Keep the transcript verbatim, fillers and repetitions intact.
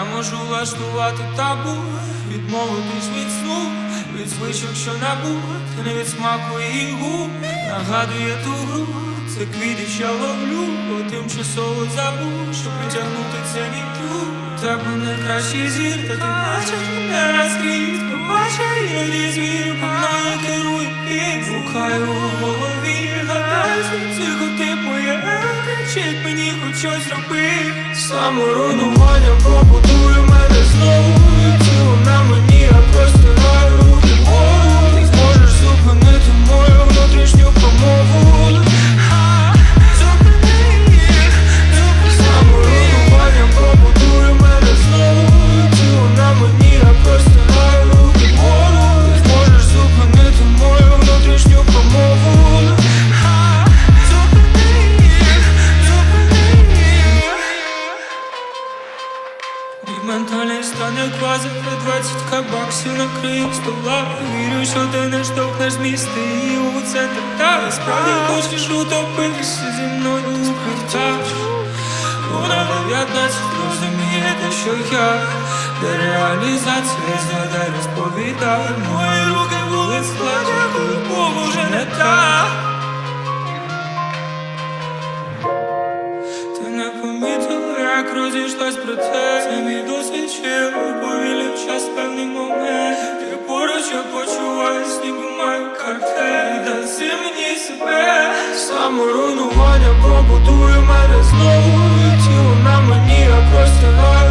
можу влаштувати табу, відмовитись від сну, від звичок, що набуть, не від смаку і губ. Нагадує ту гру, це квіти, що ловлю, бо тимчасово забув, що притягнути це ніхто. Так мене кращий зір, та ти бачиш мене наскрізь. Побачай, іноді звір, по мною керує пік. Слухаю у голові, гадаю, психотипує, кричить мені хоч щось роби. Саморуйнування побудує мене знову, і тіло на мені, я простираю руки вгору. Ти зможеш зупинити мою внутрішню промову. Саморуйнування побудує мене знову, і тіло на мені, я простираю руки вгору. Ти зможеш зупинити мою внутрішню промову. Ментальний стан як ваза, двадцять баксів накрию стола. Вірю, що ти не штовхнеш з міста і у центр. Та справді хочеш утопитися зі мною спитаєш. Вона дев'ятнадцять розуміє те, що я, де реалізація, згадай, розповідає. Мої руки були складені, коли Бог уже не так. Ти не помітила, як розійшлась про те. Це мій досвід, що я повілів час певний момент. Ти поруч, я почуваюсь, ніби маю картель. Даси мені себе. Саморуйнування побудує мене знову, і тіло на мені, я простираю